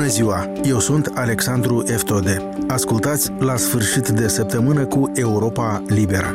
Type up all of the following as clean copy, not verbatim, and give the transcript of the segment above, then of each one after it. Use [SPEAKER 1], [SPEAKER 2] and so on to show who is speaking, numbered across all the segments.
[SPEAKER 1] ziua! Eu sunt Alexandru Eftode. Ascultați La sfârșit de săptămână cu Europa Liberă.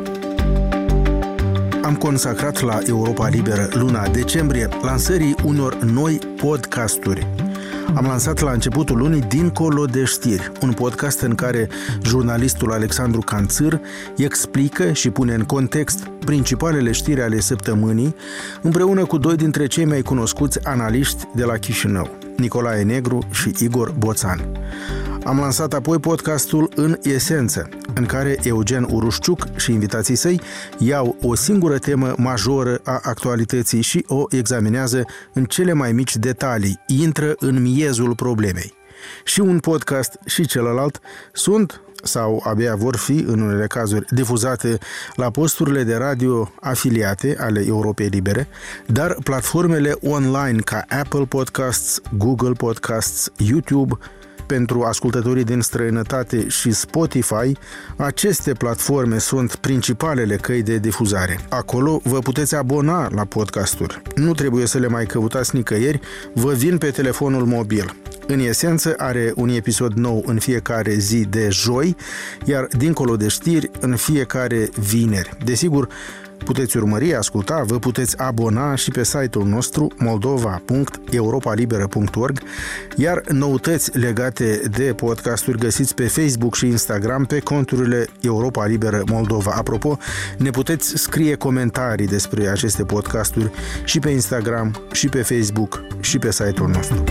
[SPEAKER 1] Am consacrat la Europa Liberă luna decembrie lansării unor noi podcasturi. Am lansat la începutul lunii Dincolo de știri, un podcast în care jurnalistul Alexandru Canțâr explică și pune în context principalele știri ale săptămânii, împreună cu doi dintre cei mai cunoscuți analiști de la Chișinău, Nicolae Negru și Igor Boțan. Am lansat apoi podcastul În esență, în care Eugen Urușciuc și invitații săi iau o singură temă majoră a actualității și o examinează în cele mai mici detalii, intră în miezul problemei. Și un podcast și celălalt sunt sau abia vor fi, în unele cazuri, difuzate la posturile de radio afiliate ale Europei Libere, dar platformele online ca Apple Podcasts, Google Podcasts, YouTube, pentru ascultătorii din străinătate și Spotify, aceste platforme sunt principalele căi de difuzare. Acolo vă puteți abona la podcasturi. Nu trebuie să le mai căutați nicăieri, vă vin pe telefonul mobil. În esență, are un episod nou în fiecare zi de joi, iar Dincolo de știri în fiecare vineri. Desigur, puteți urmări, asculta, vă puteți abona și pe site-ul nostru moldova.europalibera.org, iar noutăți legate de podcasturi găsiți pe Facebook și Instagram pe conturile Europa Liberă Moldova. Apropo, ne puteți scrie comentarii despre aceste podcasturi și pe Instagram, și pe Facebook, și pe site-ul nostru.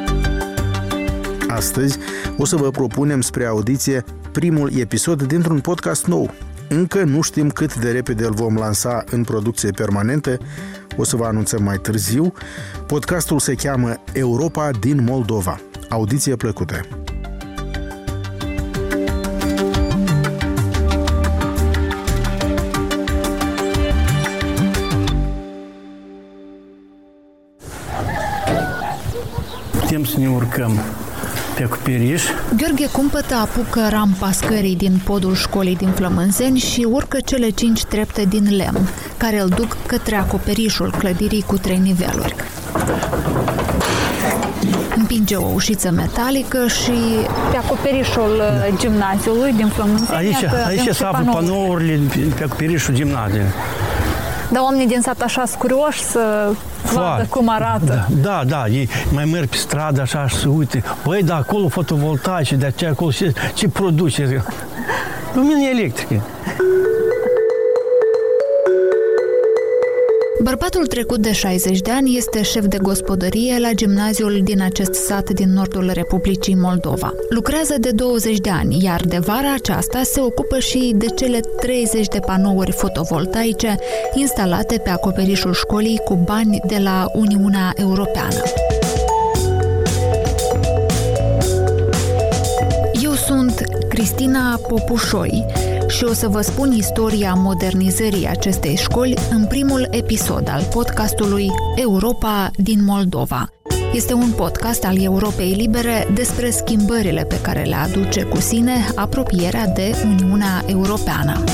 [SPEAKER 1] Astăzi o să vă propunem spre audiție primul episod dintr-un podcast nou. Încă nu știm cât de repede îl vom lansa în producție permanentă, o să vă anunțăm mai târziu. Podcastul se cheamă Europa din Moldova. Audiție plăcută!
[SPEAKER 2] Putem să ne urcăm pe acoperiș.
[SPEAKER 3] Gheorghe Cumpătă apucă rampa scării din podul școlii din Flămânzeni și urcă cele 5 trepte din lemn, care îl duc către acoperișul clădirii cu 3 niveluri. Împinge o ușiță metalică și pe acoperișul gimnaziului din Flămânzeni.
[SPEAKER 2] Aici se află panourile pe acoperișul gimnaziului.
[SPEAKER 3] Dar oamenii din sat așa curioși să vadă cum arată.
[SPEAKER 2] Da, ei mai merg pe stradă așa și se uite. Băi, da, acolo fotovoltaice, de aceea acolo ce produce? Lumină electrică.
[SPEAKER 3] Bărbatul trecut de 60 de ani este șef de gospodărie la gimnaziul din acest sat din nordul Republicii Moldova. Lucrează de 20 de ani, iar de vara aceasta se ocupă și de cele 30 de panouri fotovoltaice instalate pe acoperișul școlii cu bani de la Uniunea Europeană. Eu sunt Cristina Popușoi și o să vă spun istoria modernizării acestei școli în primul episod al podcastului Europa din Moldova. Este un podcast al Europei Libere despre schimbările pe care le aduce cu sine apropierea de Uniunea Europeană.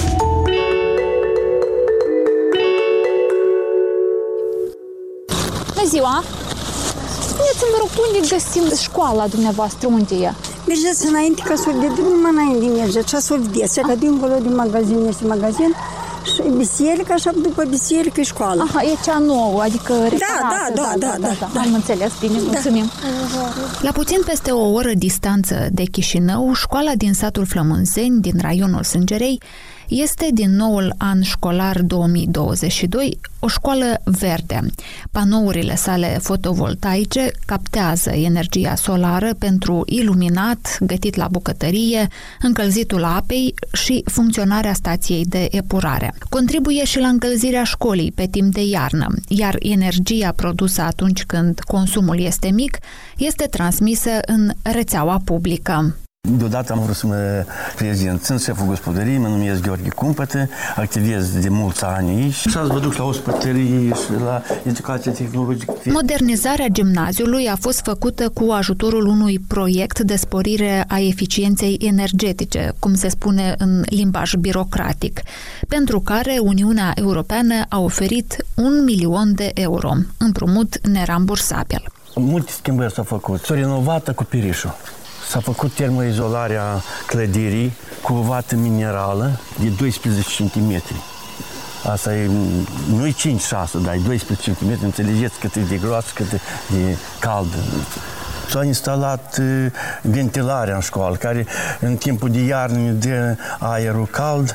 [SPEAKER 3] Bună ziua! Spuneți-mi, vă rog, unde găsim școala dumneavoastră? Unde e?
[SPEAKER 4] Mergeți înainte ca să o vedeți, numai înainte mergeți, așa să o vedeți, că dincolo de magazin este magazin și biserica, așa după biserică e școală.
[SPEAKER 3] Aha, e cea nouă, adică reparată. Da. Am înțeles, bine, mulțumim. La puțin peste o oră distanță de Chișinău, școala din satul Flămânzeni, din raionul Sângerei, este din noul an școlar 2022 o școală verde. Panourile sale fotovoltaice captează energia solară pentru iluminat, gătit la bucătărie, încălzitul apei și funcționarea stației de epurare. Contribuie și la încălzirea școlii pe timp de iarnă, iar energia produsă atunci când consumul este mic este transmisă în rețeaua publică.
[SPEAKER 2] Deodată am vrut să mă prezint. Sunt șeful gospodăriei, mă numesc Gheorghe Cumpătă, activez de mulți ani aici și azi vă duc la ospătărie și la educație tehnologică.
[SPEAKER 3] Modernizarea gimnaziului a fost făcută cu ajutorul unui proiect de sporire a eficienței energetice, cum se spune în limbaj birocratic, pentru care Uniunea Europeană a oferit 1 milion de euro, împrumut nerambursabil.
[SPEAKER 2] Multe schimbări s-au făcut. S-a renovat acoperișul. S-a făcut termoizolarea clădirii cu o vată minerală de 12 cm. Asta e, nu-i 5-6, dar e 12 cm. Înțelegeți cât e de groasă, cât e de caldă. S-a instalat ventilarea în școală, care în timpul de iarnă ne dă aerul cald,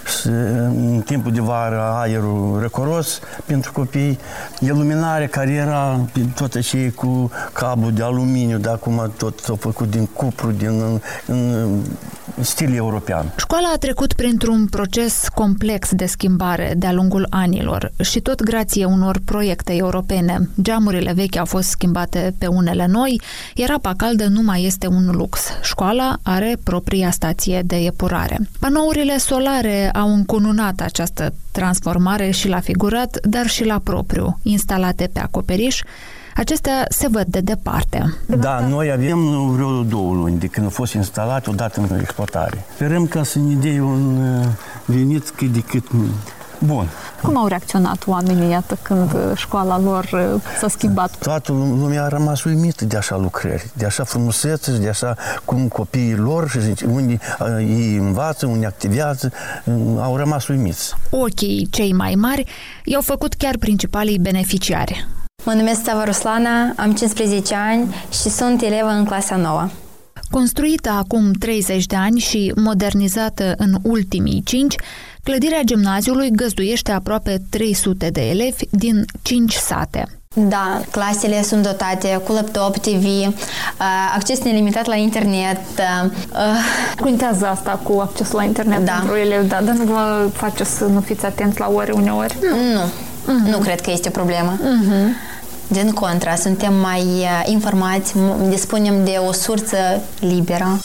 [SPEAKER 2] în timpul de vară aerul răcoros pentru copii. Iluminarea care era tot așa cu cablu de aluminiu, dar acum tot s-a făcut din cupru, în stil european.
[SPEAKER 3] Școala a trecut printr-un proces complex de schimbare de-a lungul anilor și tot grație unor proiecte europene. Geamurile vechi au fost schimbate pe unele noi, iar apa caldă nu mai este un lux. Școala are propria stație de epurare. Panourile solare au încununat această transformare și la figurat, dar și la propriu, instalate pe acoperiș. Acestea se văd de departe.
[SPEAKER 2] Da, noi avem vreo 2 luni de când a fost instalat odată în exploatare. Sperăm ca să ne dea un venit cât de cât bun.
[SPEAKER 5] Cum au reacționat oamenii, iată, când școala lor s-a schimbat?
[SPEAKER 2] Toată lumea a rămas uimită de așa lucrări, de așa frumusețe, de așa cum copiii lor, și unde ei învață, unde activează, au rămas uimiți.
[SPEAKER 3] Ochii cei mai mari i-au făcut chiar principalii beneficiari.
[SPEAKER 6] Mă numesc Sava Ruslana, am 15 ani și sunt elevă în clasa 9.
[SPEAKER 3] Construită acum 30 de ani și modernizată în ultimii 5, clădirea gimnaziului găzduiește aproape 300 de elevi din 5 sate.
[SPEAKER 6] Da, clasele sunt dotate cu laptop, TV, acces nelimitat la internet.
[SPEAKER 5] Contează asta cu accesul la internet pentru elevi, dar nu vă face să nu fiți atenți la ore uneori?
[SPEAKER 6] Nu cred că este o problemă. Din contra, suntem mai informați, dispunem de o sursă liberă.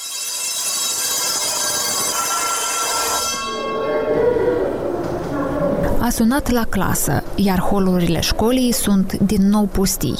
[SPEAKER 3] A sunat la clasă, iar holurile școlii sunt din nou pustii.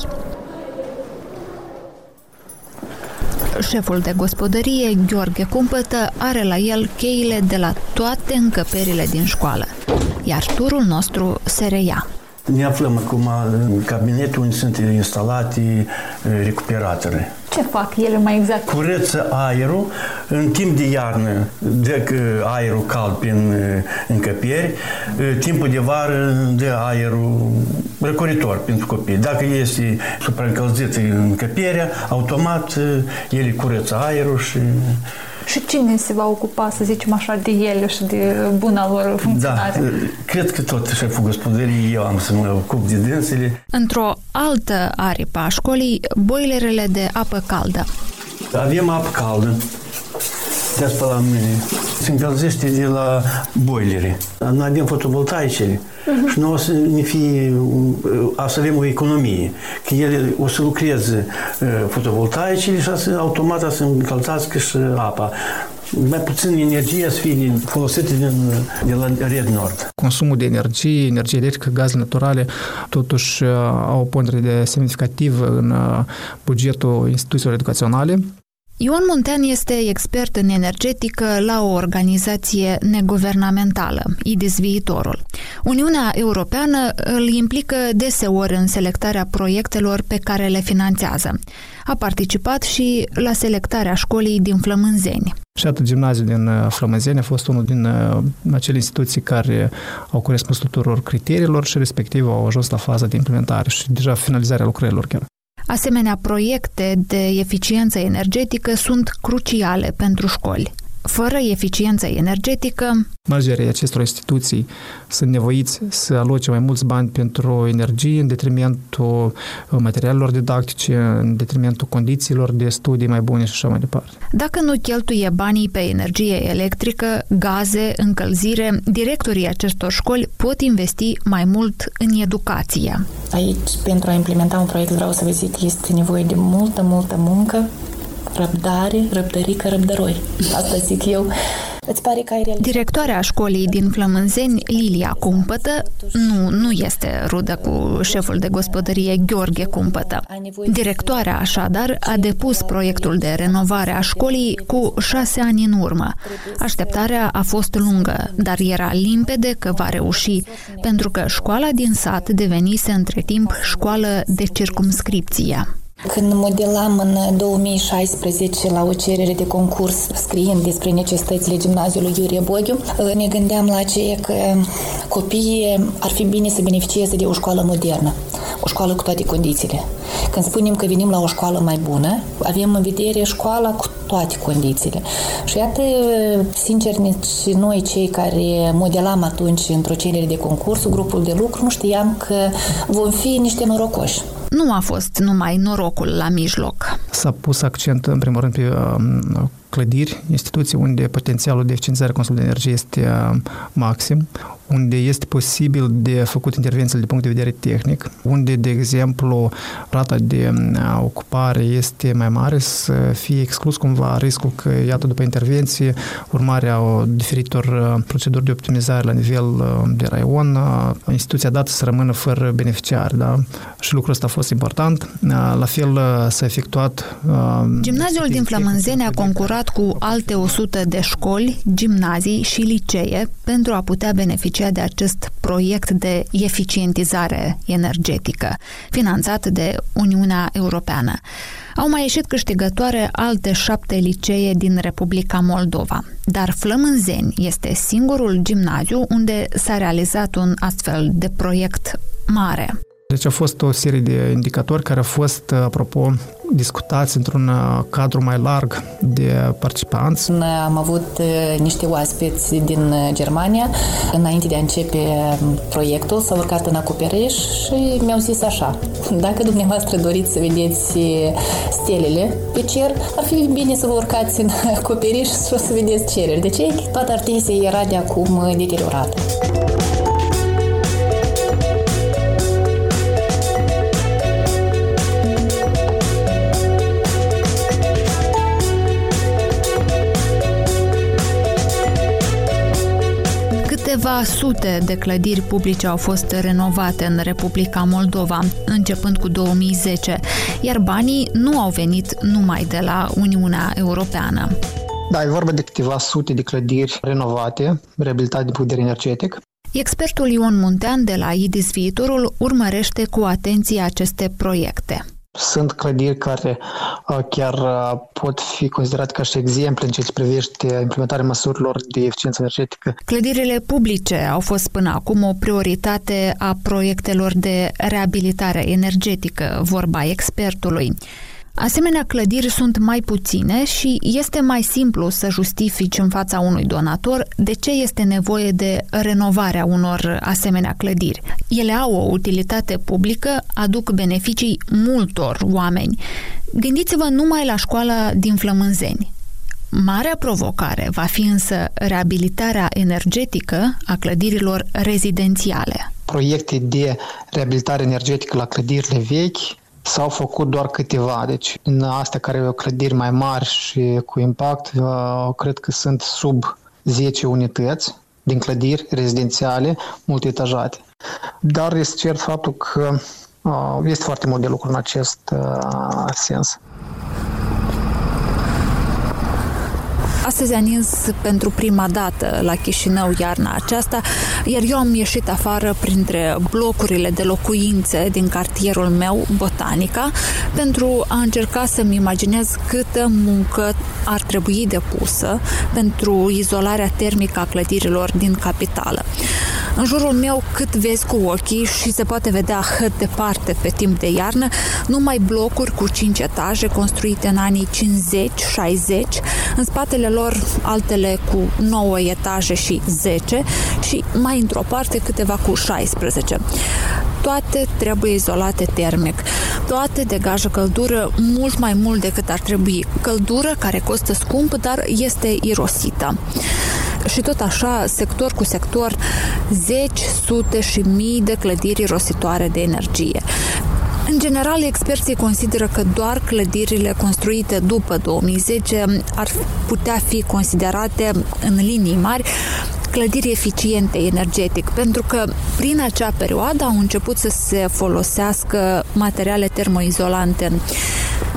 [SPEAKER 3] Șeful de gospodărie, Gheorghe Cumpătă, are la el cheile de la toate încăperile din școală, iar turul nostru se reia.
[SPEAKER 2] Ne aflăm acum în cabinetul unde sunt instalate recuperatoare.
[SPEAKER 5] Ce fac ele mai exact?
[SPEAKER 2] Curăță aerul, în timp de iarnă dă aerul cald prin încăperi, timpul de vară dă aerul răcoritor pentru copii. Dacă este supraîncălzită încăperea, automat ele curăță aerul și...
[SPEAKER 5] Și cine se va ocupa, să zicem așa, de ele și de buna lor funcționare?
[SPEAKER 2] Da, cred că tot șeful gospodăriei, eu am să mă ocup de dânsele.
[SPEAKER 3] Într-o altă aripă a școlii, boilerele de apă caldă.
[SPEAKER 2] Avem apă caldă de spăla mâine. Se încălzește de la boilere. Noi avem fotovoltaicele și noi o să ne fie, o să avem o economie. Că ele o să lucreze fotovoltaicele și automat să încălzească și apa. Mai puțin energie să fie folosită de la Red Nord.
[SPEAKER 7] Consumul de energie electrică, gaze naturale, totuși au o pondere semnificativă în bugetul instituțiilor educaționale.
[SPEAKER 3] Ion Muntean este expert în energetică la o organizație neguvernamentală, IDIS Viitorul. Uniunea Europeană îl implică deseori în selectarea proiectelor pe care le finanțează. A participat și la selectarea școlii din Flămânzeni.
[SPEAKER 7] Și atât gimnaziul din Flămânzeni a fost unul din acele instituții care au corespuns tuturor criteriilor și respectiv au ajuns la faza de implementare și deja finalizarea lucrărilor chiar.
[SPEAKER 3] Asemenea, proiecte de eficiență energetică sunt cruciale pentru școli. Fără eficiență energetică,
[SPEAKER 7] managerii acestor instituții sunt nevoiți să aloce mai mulți bani pentru energie în detrimentul materialelor didactice, în detrimentul condițiilor de studii mai bune și așa mai departe.
[SPEAKER 3] Dacă nu cheltuie banii pe energie electrică, gaze, încălzire, directorii acestor școli pot investi mai mult în educație.
[SPEAKER 8] Aici, pentru a implementa un proiect, vreau să vă zic, este nevoie de multă muncă, răbdare, răbdărică, răbdăroi. Asta zic eu. Îți pare că ai realizat?
[SPEAKER 3] Directoarea școlii din Flămânzeni, Lilia Cumpătă, nu este rudă cu șeful de gospodărie Gheorghe Cumpătă. Directoarea, așadar, a depus proiectul de renovare a școlii cu 6 ani în urmă. Așteptarea a fost lungă, dar era limpede că va reuși, pentru că școala din sat devenise între timp școală de circumscripție.
[SPEAKER 8] Când modelam în 2016 la o cerere de concurs scriind despre necesitățile gimnaziului Iurie Boghiu, ne gândeam la aceea că copiii ar fi bine să beneficieze de o școală modernă, o școală cu toate condițiile. Când spunem că venim la o școală mai bună, avem în vedere școala cu toate condițiile. Și iată, sincer, nici noi cei care modelam atunci într-o cerere de concurs, grupul de lucru, nu știam că vom fi niște norocoși.
[SPEAKER 3] Nu a fost numai norocul la mijloc.
[SPEAKER 7] S-a pus accent, în primul rând, pe clădiri, instituții unde potențialul de eficientizare consumului de energie este maxim, unde este posibil de făcut intervenții din punct de vedere tehnic, unde, de exemplu, rata de ocupare este mai mare, să fie exclus cumva riscul că, iată, după intervenție, urmarea diferitor proceduri de optimizare la nivel de raion, instituția dată să rămână fără beneficiari, da? Și lucrul ăsta a fost important. La fel s-a efectuat...
[SPEAKER 3] Gimnaziul din Flămânzeni a concurat cu alte 100 de școli, gimnazii și licee pentru a putea beneficia de acest proiect de eficientizare energetică, finanțat de Uniunea Europeană. Au mai ieșit câștigătoare alte 7 licee din Republica Moldova, dar Flămânzeni este singurul gimnaziu unde s-a realizat un astfel de proiect mare.
[SPEAKER 7] Deci a fost o serie de indicatori care au fost, apropo, discutați într-un cadru mai larg de participanți.
[SPEAKER 8] Am avut niște oaspeți din Germania. Înainte de a începe proiectul, s-au urcat în acoperiș și mi-au zis așa: dacă dumneavoastră doriți să vedeți stelele pe cer, ar fi bine să vă urcați în acoperiș și o să vedeți cereri. De ce? Toată artezia era de acum deteriorată.
[SPEAKER 3] Câteva sute de clădiri publice au fost renovate în Republica Moldova, începând cu 2010, iar banii nu au venit numai de la Uniunea Europeană.
[SPEAKER 9] Da, e vorba de câteva sute de clădiri renovate, reabilitate din punct de vedere energetic.
[SPEAKER 3] Expertul Ion Muntean de la IDIS Viitorul urmărește cu atenție aceste proiecte.
[SPEAKER 9] Sunt clădiri care chiar pot fi considerate ca și exemple în ceea ce privește implementarea măsurilor de eficiență energetică.
[SPEAKER 3] Clădirile publice au fost până acum o prioritate a proiectelor de reabilitare energetică, vorba expertului. Asemenea, clădiri sunt mai puține și este mai simplu să justifici în fața unui donator de ce este nevoie de renovarea unor asemenea clădiri. Ele au o utilitate publică, aduc beneficii multor oameni. Gândiți-vă numai la școala din Flămânzeni. Marea provocare va fi însă reabilitarea energetică a clădirilor rezidențiale.
[SPEAKER 9] Proiecte de reabilitare energetică la clădirile vechi s-au făcut doar câteva, deci în astea care au clădiri mai mari și cu impact, cred că sunt sub 10 unități din clădiri rezidențiale multietajate. Dar este cert faptul că este foarte mult de lucru în acest sens.
[SPEAKER 3] Astăzi a nins pentru prima dată la Chișinău iarna aceasta, iar eu am ieșit afară printre blocurile de locuințe din cartierul meu, Botanica, pentru a încerca să-mi imaginez câtă muncă ar trebui depusă pentru izolarea termică a clădirilor din capitală. În jurul meu, cât vezi cu ochii și se poate vedea cât departe pe timp de iarnă, numai blocuri cu 5 etaje construite în anii 50-60, în spatele lor altele cu 9 etaje și 10 și mai într-o parte câteva cu 16. Toate trebuie izolate termic. Toate degajă căldură mult mai mult decât ar trebui. Căldură care costă scump, dar este irosită. Și tot așa, sector cu sector, zeci, sute și mii de clădiri irositoare de energie. În general, experții consideră că doar clădirile construite după 2010 ar putea fi considerate, în linii mari, clădiri eficiente energetic, pentru că prin acea perioadă au început să se folosească materiale termoizolante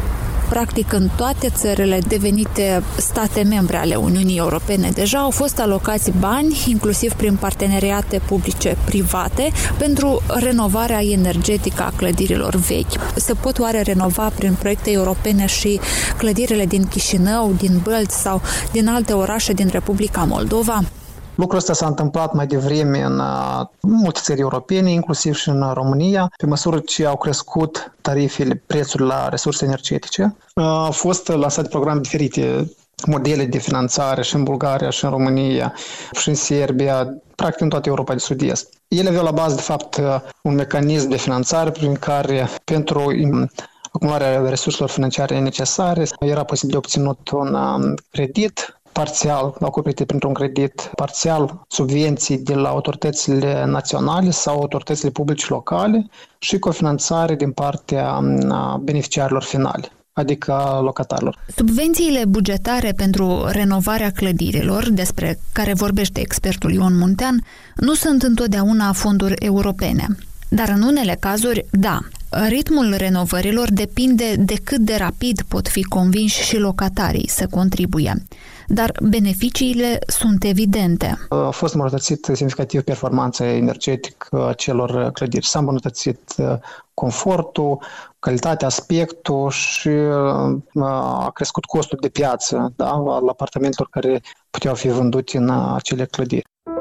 [SPEAKER 3] Practic, în toate țările devenite state membre ale Uniunii Europene deja au fost alocați bani, inclusiv prin parteneriate publice-private, pentru renovarea energetică a clădirilor vechi. Se pot oare renova prin proiecte europene și clădirile din Chișinău, din Bălți sau din alte orașe din Republica Moldova?
[SPEAKER 9] Lucrul ăsta s-a întâmplat mai devreme în multe țări europene, inclusiv și în România, pe măsură ce au crescut tarifele, prețurile la resurse energetice. Au fost lansate programe diferite, modele de finanțare și în Bulgaria, și în România, și în Serbia, practic în toată Europa de Sud-Est. Ele aveau la bază, de fapt, un mecanism de finanțare prin care, pentru acumularea resurselor financiare necesare, era posibil de obținut un credit parțial, acoperite printr-un credit parțial, subvenții de la autoritățile naționale sau autoritățile publice locale și cofinanțare din partea beneficiarilor finali, adică locatarilor.
[SPEAKER 3] Subvențiile bugetare pentru renovarea clădirilor, despre care vorbește expertul Ion Muntean, nu sunt întotdeauna fonduri europene. Dar în unele cazuri, da. Ritmul renovărilor depinde de cât de rapid pot fi convinși și locatarii să contribuie. Dar beneficiile sunt evidente.
[SPEAKER 9] A fost îmbunătățit semnificativ performanța energetică a celor clădiri. S-a îmbunătățit confortul, calitatea, aspectul și a crescut costul de piață, da, al apartamentelor care puteau fi vândute în acele clădiri.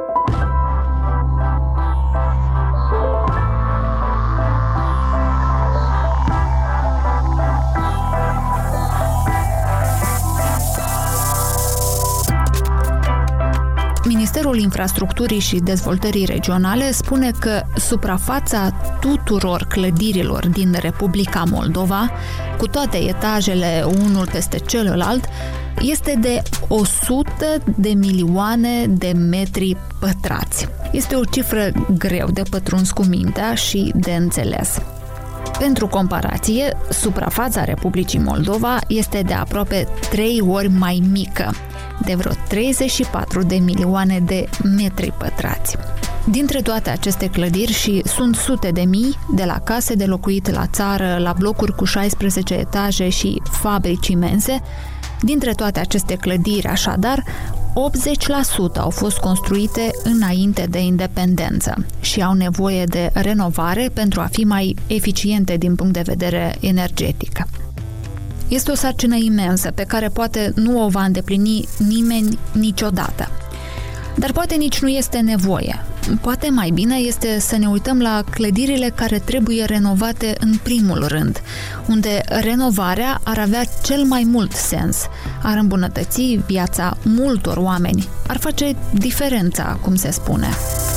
[SPEAKER 3] Ministerul Infrastructurii și Dezvoltării Regionale spune că suprafața tuturor clădirilor din Republica Moldova, cu toate etajele unul peste celălalt, este de 100 de milioane de metri pătrați. Este o cifră greu de pătruns cu mintea și de înțeles. Pentru comparație, suprafața Republicii Moldova este de aproape 3 ori mai mică, de vreo 34 de milioane de metri pătrați. Dintre toate aceste clădiri, și sunt sute de mii, de la case de locuit la țară, la blocuri cu 16 etaje și fabrici imense, dintre toate aceste clădiri, așadar, 80% au fost construite înainte de independență și au nevoie de renovare pentru a fi mai eficiente din punct de vedere energetic. Este o sarcină imensă pe care poate nu o va îndeplini nimeni niciodată. Dar poate nici nu este nevoie. Poate mai bine este să ne uităm la clădirile care trebuie renovate în primul rând, unde renovarea ar avea cel mai mult sens, ar îmbunătăți viața multor oameni, ar face diferența, cum se spune.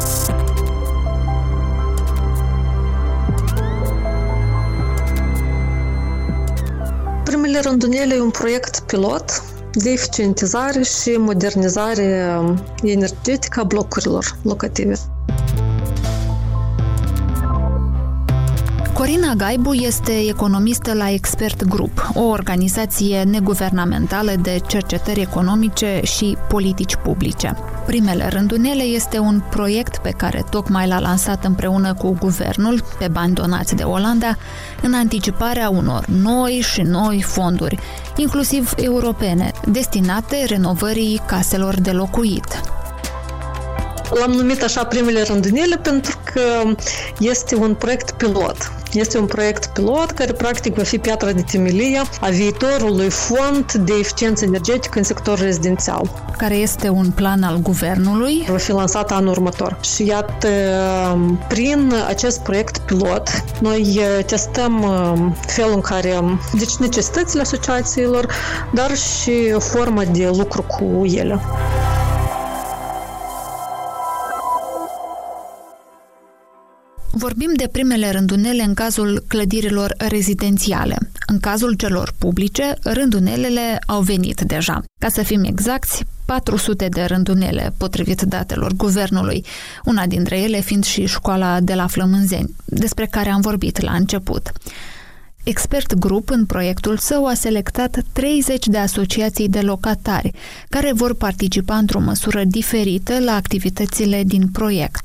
[SPEAKER 10] Primele rândunele e un proiect pilot de eficientizare și modernizare energetică a blocurilor locative.
[SPEAKER 3] Corina Gaibu este economistă la Expert Group, o organizație neguvernamentală de cercetări economice și politici publice. Primele rândunele este un proiect pe care tocmai l-a lansat împreună cu guvernul, pe bani donați de Olanda, în anticiparea unor noi fonduri, inclusiv europene, destinate renovării caselor de locuit.
[SPEAKER 10] L-am numit așa primele rândunele pentru că este un proiect pilot. Este un proiect pilot care practic va fi piatra de temelie a viitorului fond de eficiență energetică în sectorul rezidențial.
[SPEAKER 3] Care este un plan al guvernului?
[SPEAKER 10] Va fi lansat anul următor. Și iată, prin acest proiect pilot, noi testăm felul în care, deci necesitățile asociațiilor, dar și forma de lucru cu ele.
[SPEAKER 3] Vorbim de primele rândunele în cazul clădirilor rezidențiale. În cazul celor publice, rândunelele au venit deja. Ca să fim exacti, 400 de rândunele, potrivit datelor guvernului, una dintre ele fiind și școala de la Flămânzeni, despre care am vorbit la început. Expert Group, în proiectul său, a selectat 30 de asociații de locatari, care vor participa într-o măsură diferită la activitățile din proiect.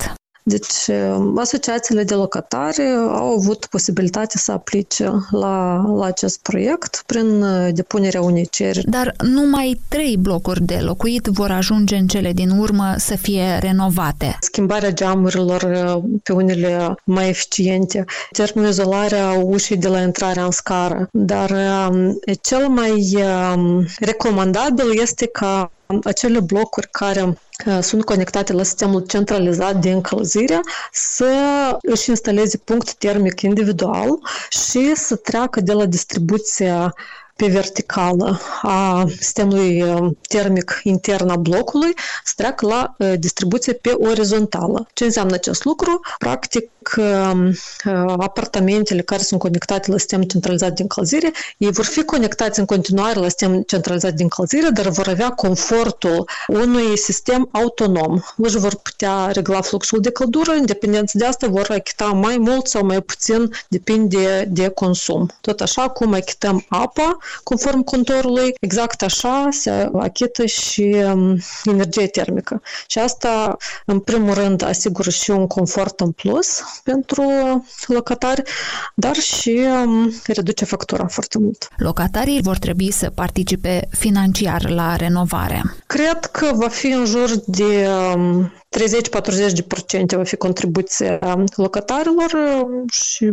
[SPEAKER 10] Deci, asociațiile de locatari au avut posibilitatea să aplice la acest proiect prin depunerea unei cereri.
[SPEAKER 3] Dar numai 3 blocuri de locuit vor ajunge în cele din urmă să fie renovate.
[SPEAKER 10] Schimbarea geamurilor pe unele mai eficiente, termoizolarea ușii de la intrarea în scară. Dar cel mai recomandabil este ca acele blocuri care sunt conectate la sistemul centralizat de încălzire să își instaleze punct termic individual și să treacă de la distribuția pe verticală a sistemului termic intern a blocului, să treacă la distribuție pe orizontală. Ce înseamnă acest lucru? Practic, apartamentele care sunt conectate la sistemul centralizat de încălzire, ei vor fi conectați în continuare la sistemul centralizat de încălzire, dar vor avea confortul unui sistem autonom. Își vor putea regla fluxul de căldură, în dependență de asta vor achita mai mult sau mai puțin, depinde de consum. Tot așa cum achităm apa, conform contorului, exact așa se achită și energie termică. Și asta, în primul rând, asigură și un confort în plus pentru locatari, dar și reduce factura foarte mult.
[SPEAKER 3] Locatarii vor trebui să participe financiar la renovare.
[SPEAKER 10] Cred că va fi în jur de 30-40% va fi contribuția locatarilor și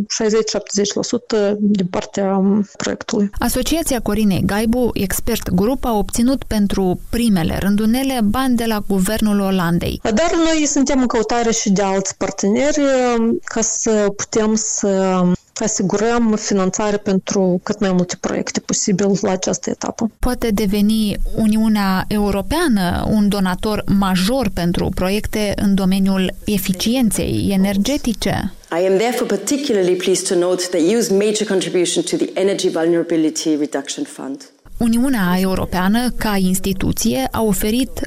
[SPEAKER 10] 60-70% din partea proiectului.
[SPEAKER 3] Asociația Corinei Gaibu, expert grup, a obținut pentru primele rândunele bani de la Guvernul Olandei.
[SPEAKER 10] Dar noi suntem în căutare și de alți parteneri ca să putem să asigurăm finanțare pentru cât mai multe proiecte posibil la această etapă.
[SPEAKER 3] Poate deveni Uniunea Europeană un donator major pentru proiecte în domeniul eficienței energetice?
[SPEAKER 11] I am therefore particularly pleased to note the EU's major contribution to the Energy Vulnerability Reduction Fund.
[SPEAKER 3] Uniunea Europeană, ca instituție, a oferit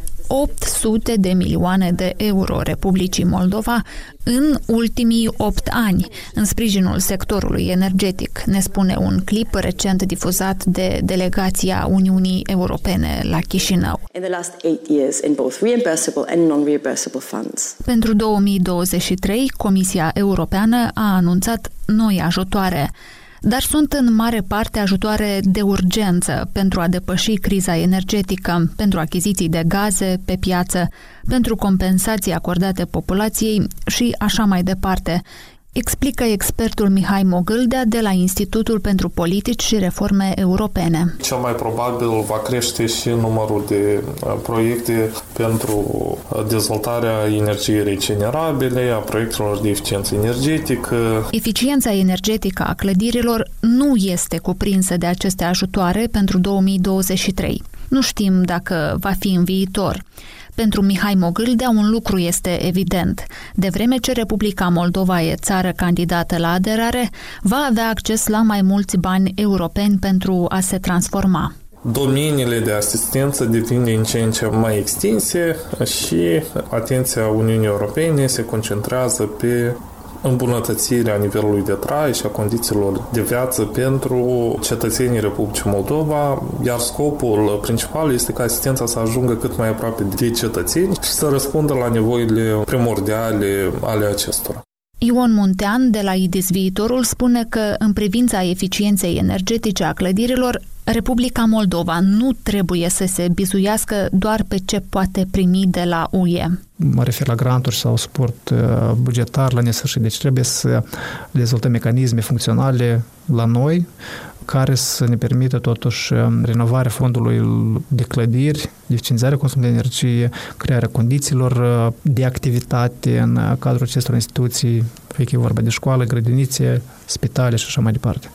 [SPEAKER 3] 800 de milioane de euro Republicii Moldova în ultimii 8 ani, în sprijinul sectorului energetic, ne spune un clip recent difuzat de delegația Uniunii Europene la Chișinău.
[SPEAKER 11] In the last 8 years in both reimbursable and non-reimbursable funds.
[SPEAKER 3] Pentru 2023, Comisia Europeană a anunțat noi ajutoare, dar sunt în mare parte ajutoare de urgență pentru a depăși criza energetică, pentru achiziții de gaze pe piață, pentru compensații acordate populației și așa mai departe, explică expertul Mihai Mogâldea de la Institutul pentru Politici și Reforme Europene.
[SPEAKER 12] Cel mai probabil va crește și numărul de proiecte pentru dezvoltarea energiei regenerabile, a proiectelor de eficiență energetică.
[SPEAKER 3] Eficiența energetică a clădirilor nu este cuprinsă de aceste ajutoare pentru 2023. Nu știm dacă va fi în viitor. Pentru Mihai Mogâldea, un lucru este evident. De vreme ce Republica Moldova e țară candidată la aderare, va avea acces la mai mulți bani europeni pentru a se transforma.
[SPEAKER 12] Domeniile de asistență devin din ce în ce mai extinse și atenția Uniunii Europene se concentrează pe îmbunătățirea nivelului de trai și a condițiilor de viață pentru cetățenii Republicii Moldova, iar scopul principal este ca asistența să ajungă cât mai aproape de cetățeni și să răspundă la nevoile primordiale ale acestora.
[SPEAKER 3] Ion Muntean de la IDIS Viitorul spune că în privința eficienței energetice a clădirilor, Republica Moldova nu trebuie să se bizuiască doar pe ce poate primi de la UE.
[SPEAKER 7] Mă refer la granturi sau suport bugetar la nesfârșit. Deci trebuie să dezvoltăm mecanisme funcționale la noi care să ne permită totuși renovarea fondului de clădiri, eficientizarea consumului de energie, crearea condițiilor de activitate în cadrul acestor instituții, fie că e vorba de școală, grădinițe, spitale și așa mai departe.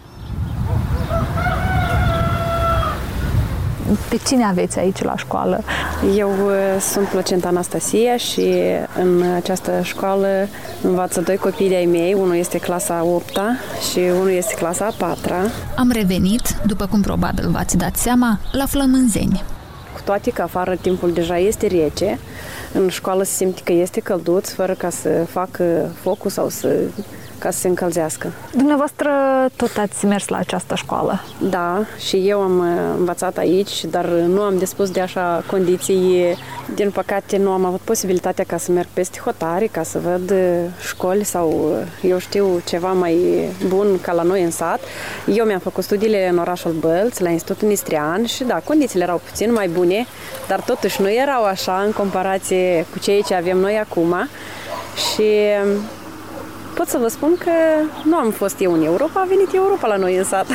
[SPEAKER 5] Pe cine aveți aici la școală?
[SPEAKER 13] Eu sunt Plăcenta Anastasia și în această școală învață 2 copii de-ai mei. Unul este clasa 8-a și unul este clasa 4-a.
[SPEAKER 3] Am revenit, după cum probabil v-ați dat seama, la Flămânzeni.
[SPEAKER 13] Cu toate că afară timpul deja este rece, în școală se simte că este călduț, fără ca să facă focul sau ca să se încălzească.
[SPEAKER 5] Dumneavoastră tot ați mers la această școală?
[SPEAKER 13] Da, și eu am învățat aici, dar nu am dispus de așa condiții. Din păcate nu am avut posibilitatea ca să merg peste hotare, ca să văd școli sau eu știu ceva mai bun ca la noi în sat. Eu mi-am făcut studiile în orașul Bălți, la Institutul Nistrian și da, condițiile erau puțin mai bune, dar totuși nu erau așa în comparație cu ceea ce avem noi acum. Și pot să vă spun că nu am fost eu în Europa, a venit Europa la noi în sat.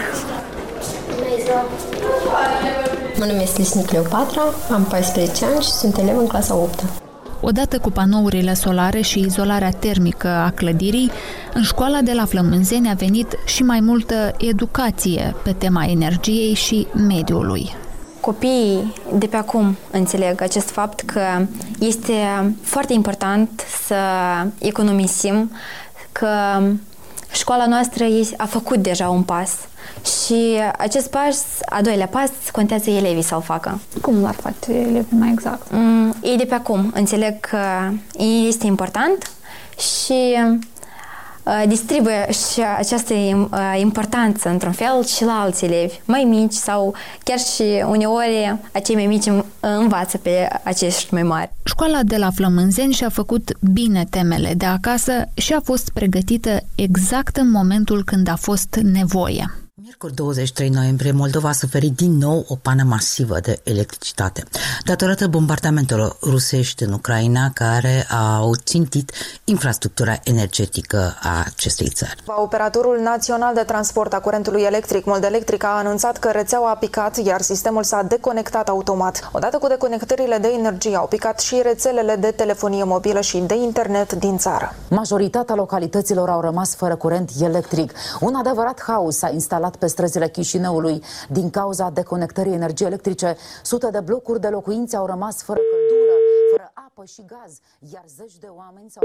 [SPEAKER 14] Mă numesc Lisnic Cleopatra, am 14 ani și sunt elev în clasa 8-a.
[SPEAKER 3] Odată cu panourile solare și izolarea termică a clădirii, în școala de la Flămânzeni a venit și mai multă educație pe tema energiei și mediului.
[SPEAKER 6] Copiii de pe acum înțeleg acest fapt că este foarte important să economisim, că școala noastră a făcut deja un pas și acest pas, a doilea pas, contează elevii să-l facă.
[SPEAKER 5] Cum l-ar face elevii mai exact?
[SPEAKER 6] Ei de pe acum înțeleg că este important și distribuie și această importanță, într-un fel, și la alți elevi mai mici sau chiar și uneori acei mai mici învață pe acești mai mari.
[SPEAKER 3] Școala de la Flămânzeni și-a făcut bine temele de acasă și a fost pregătită exact în momentul când a fost nevoie.
[SPEAKER 15] Miercuri 23 noiembrie, Moldova a suferit din nou o pană masivă de electricitate, datorată bombardamentelor rusești în Ucraina, care au țintit infrastructura energetică a acestei țări.
[SPEAKER 16] Operatorul național de transport a curentului electric, Moldelectric, a anunțat că rețeaua a picat, iar sistemul s-a deconectat automat. Odată cu deconectările de energie, au picat și rețelele de telefonie mobilă și de internet din țară.
[SPEAKER 17] Majoritatea localităților au rămas fără curent electric. Un adevărat haos s-a instalat pe străzile Chișinăului. Din cauza deconectării energiei electrice, sute de blocuri de locuințe au rămas fără căldură, fără apă și gaz, iar zeci de oameni s-au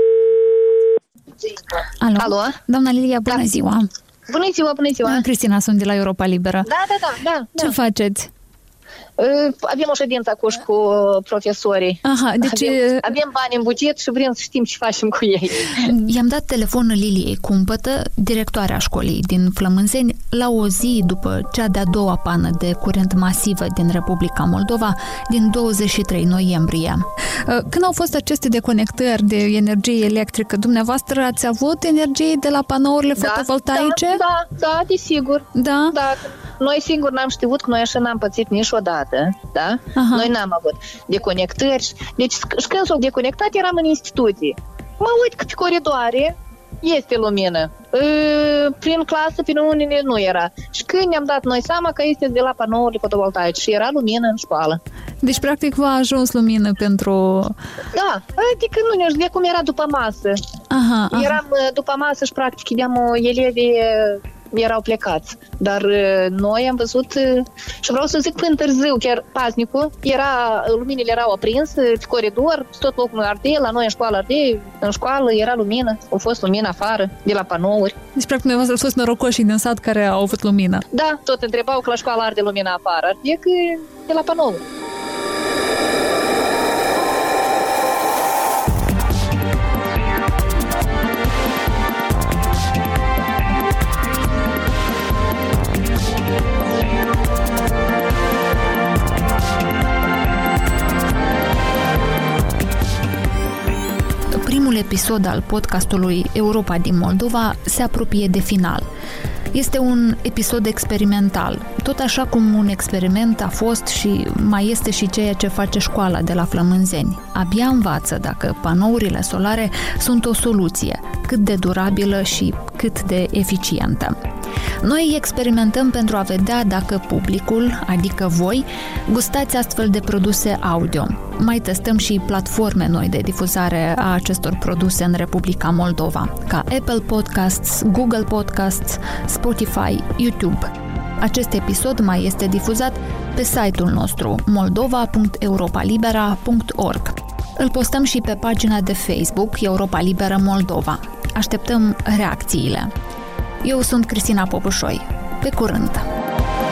[SPEAKER 3] pomenit. Alo? Doamna Lilia, bună ziua!
[SPEAKER 18] Bună ziua, bună ziua!
[SPEAKER 3] Cristina, sunt de la Europa Liberă.
[SPEAKER 18] Da.
[SPEAKER 3] Ce faceți?
[SPEAKER 18] Avem o ședință acum cu profesorii.
[SPEAKER 3] Aha, deci...
[SPEAKER 18] avem bani în buget și vrem să știm ce facem cu ei.
[SPEAKER 3] I-am dat telefon Liliei Cumpătă, directoarea școlii din Flămânzeni, la o zi după cea de-a doua pană de curent masivă din Republica Moldova, din 23 noiembrie. Când au fost aceste deconectări de energie electrică, dumneavoastră ați avut energie de la panourile fotovoltaice?
[SPEAKER 18] Da, desigur.
[SPEAKER 3] Da?
[SPEAKER 18] Noi singur n-am știut, că noi așa n-am pățit niciodată, da? Aha. Noi n-am avut deconectări. Deci, și când s-au deconectat, eram în instituții. Mă uit că pe coridoare este lumină. Prin clasă, prin unele nu era. Și când ne-am dat noi seama că este de la panourile fotovoltaice și era lumină în școală.
[SPEAKER 3] Deci, practic, v-a ajuns lumină pentru...
[SPEAKER 18] Da, adică nu știu, de cum era după masă.
[SPEAKER 3] Aha.
[SPEAKER 18] Eram după masă și, practic, elevii erau plecați. Dar noi am văzut și vreau să zic până târziu, chiar paznicul, luminile erau aprinse pe coridor, tot locul ardea, la noi în școală ardea, în școală era lumină, a fost lumină afară, de la panouri.
[SPEAKER 3] Deci, practic, noi v-ați fost norocoșii din sat care au avut lumină.
[SPEAKER 18] Da, tot întrebau că la școală arde lumina afară, ardea că de la panouri.
[SPEAKER 3] Primul episod al podcastului Europa din Moldova se apropie de final. Este un episod experimental, tot așa cum un experiment a fost și mai este și ceea ce face școala de la Flămânzeni. Abia învață dacă panourile solare sunt o soluție, cât de durabilă și cât de eficientă. Noi experimentăm pentru a vedea dacă publicul, adică voi, gustați astfel de produse audio. Mai testăm și platforme noi de difuzare a acestor produse în Republica Moldova, ca Apple Podcasts, Google Podcasts, Spotify, YouTube. Acest episod mai este difuzat pe site-ul nostru moldova.europalibera.org. Îl postăm și pe pagina de Facebook Europa Liberă Moldova. Așteptăm reacțiile. Eu sunt Cristina Popușoi. Pe curând!